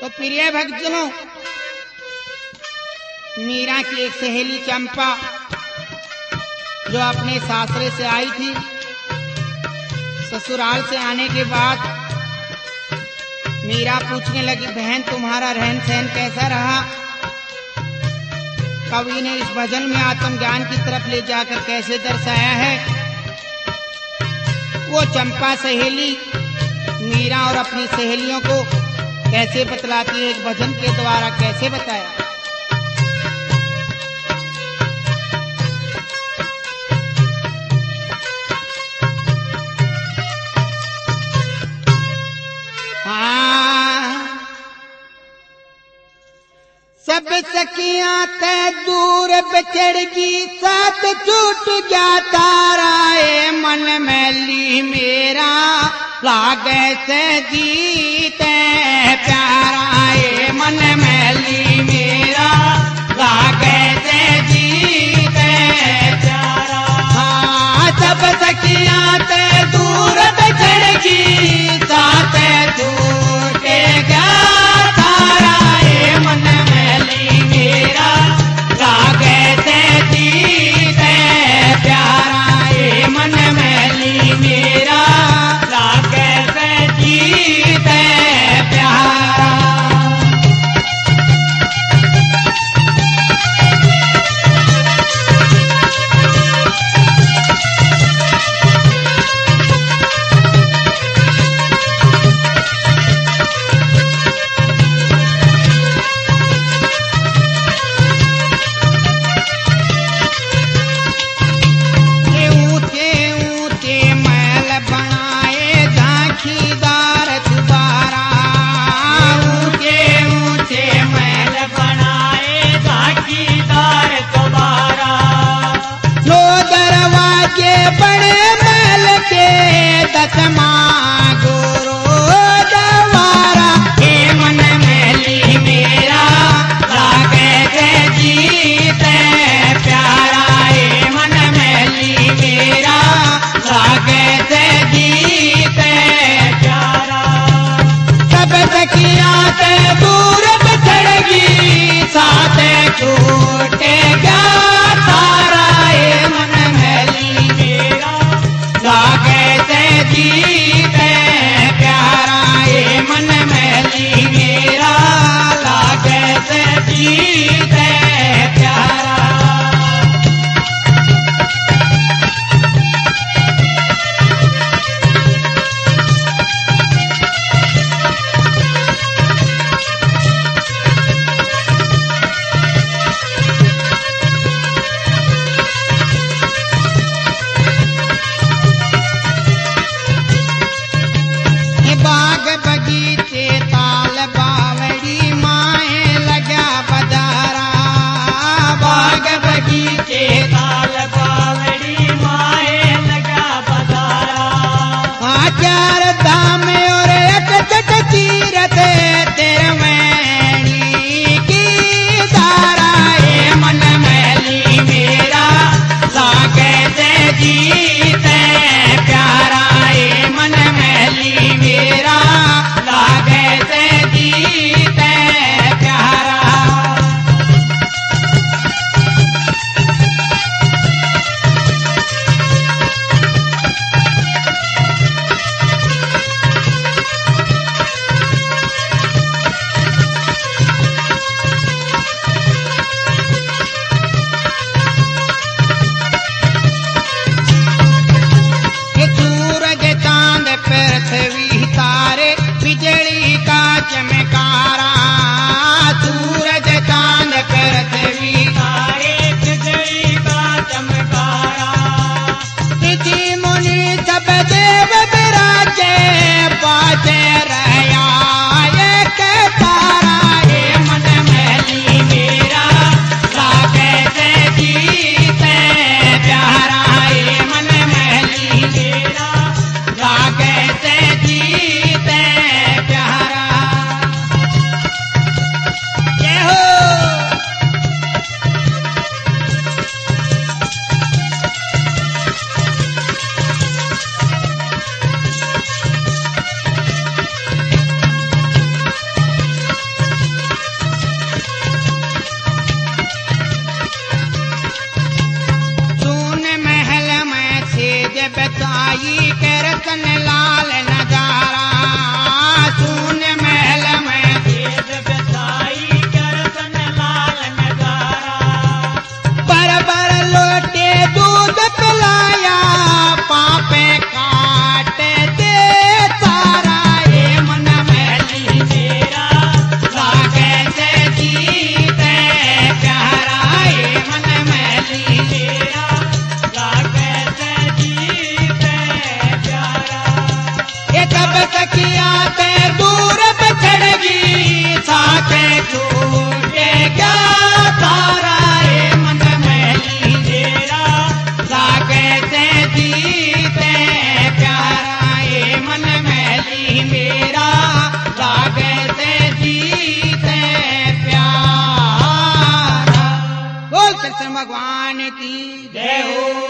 तो प्रिय भक्तजनों, मीरा की एक सहेली चंपा जो अपने सासरे से आई थी, ससुराल से आने के बाद मीरा पूछने लगी, बहन तुम्हारा रहन सहन कैसा रहा? कवि ने इस भजन में आत्मज्ञान की तरफ ले जाकर कैसे दर्शाया है। वो चंपा सहेली मीरा और अपनी सहेलियों को कैसे बतलाती है, एक भजन के द्वारा कैसे बताया। सब सखियां ते दूर बिछड़गी, साथ छूट गया ताराए, मन मैली मेरा लागे से जीते प्याराए, मन मैली मेरा लागे से जीते प्यारा। हाँ, सब सखियां ते दूर बिछड़गी, साथ छूट गया ताराए, मन मैली मेरा लागे से जीते प्याराए, मन मैली मेरा लागे से जीते प्यारा। सब सखिया ते दूर बिछड़गी साके छूटे क्या तारा ए मन मैली तेरा साके से जीते प्यारा ए मन मैली मेरा साके से जीते प्यारा। बोल कृष्ण भगवान की जय हो।